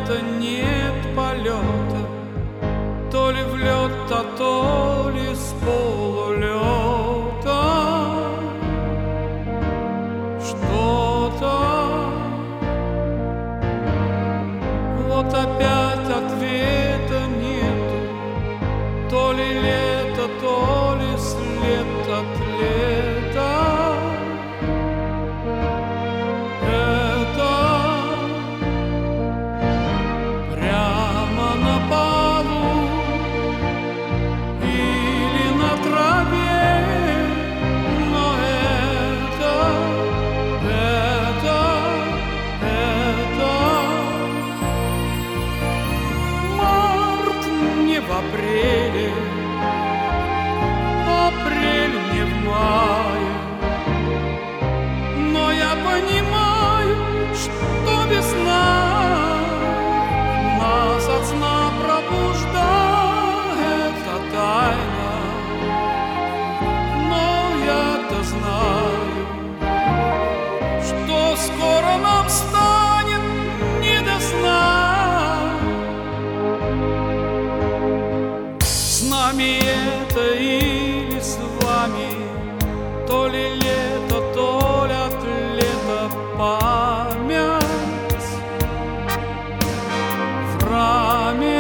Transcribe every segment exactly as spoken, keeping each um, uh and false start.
лета нет полета, то ли в лед, а то ли с полулета. Что-то вот опять ответа нету, то ли лето, то ли след от лета. В апреле, апрель не в мае, но я понимаю, что весна нас от сна пробуждает, это тайна, но я-то знаю, что скоро нам станет не до сна. С нами это или с вами, то ли лето, то ли от лета память в раме.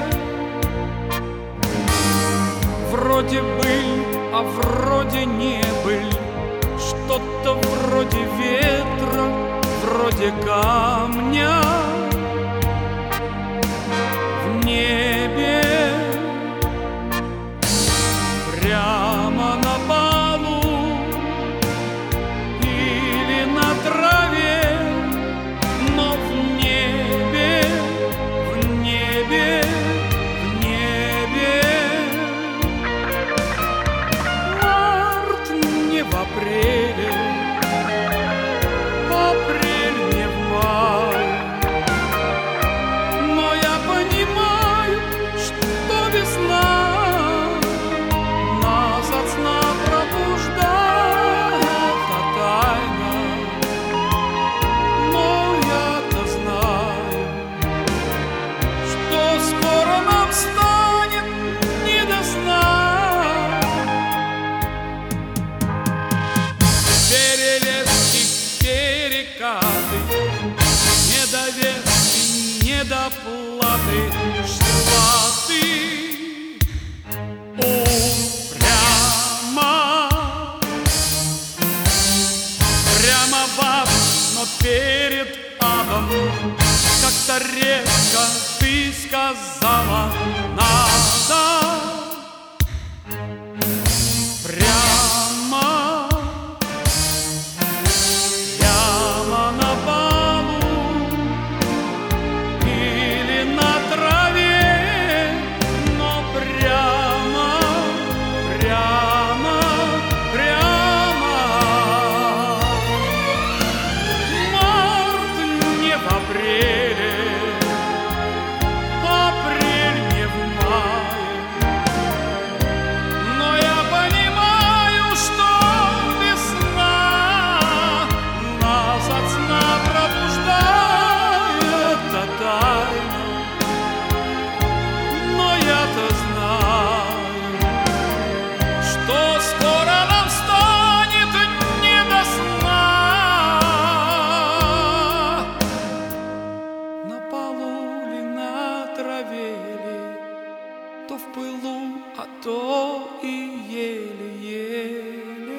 Вроде быль, а вроде не быль, что-то вроде ветра, вроде камня в небе. Прямо на полу или на траве, но в небе, в небе, в небе. Март не в апреле, апрель не в мае, но я понимаю, что весна от сна пробуждает, это тайна, но я-то знаю, что скоро нам станет не до сна. Перелески, перекаты, недовески, недоплаты, шла ты но перед адом как-то резко ты сказала: надо прямо, прямо на полу или на траве, но прямо, прямо, прямо. Апреле, апрель не в мае, но я понимаю, что весна нас от сна пробуждает, это тайна, но я-то знаю, что скоро нам станет не до сна. То в пылу, а то и еле-еле.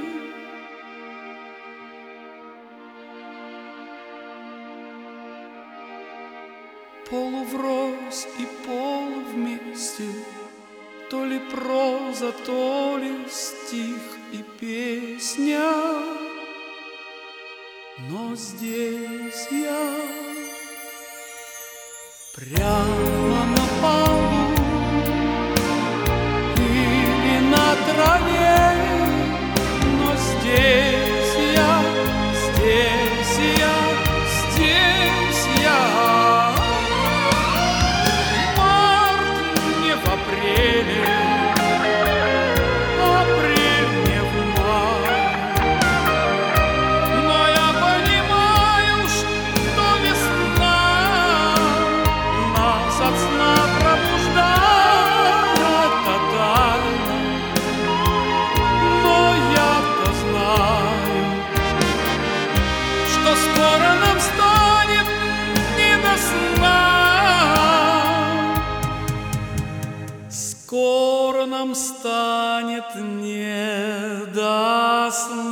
Полуврозь и полу вместе, то ли проза, то ли стих и песня, но здесь я прямо на полу или на траве, но здесь я, здесь я, здесь я. Март не в апреле, апрель не в мае, но я понимаю, что весна нам станет не до сна.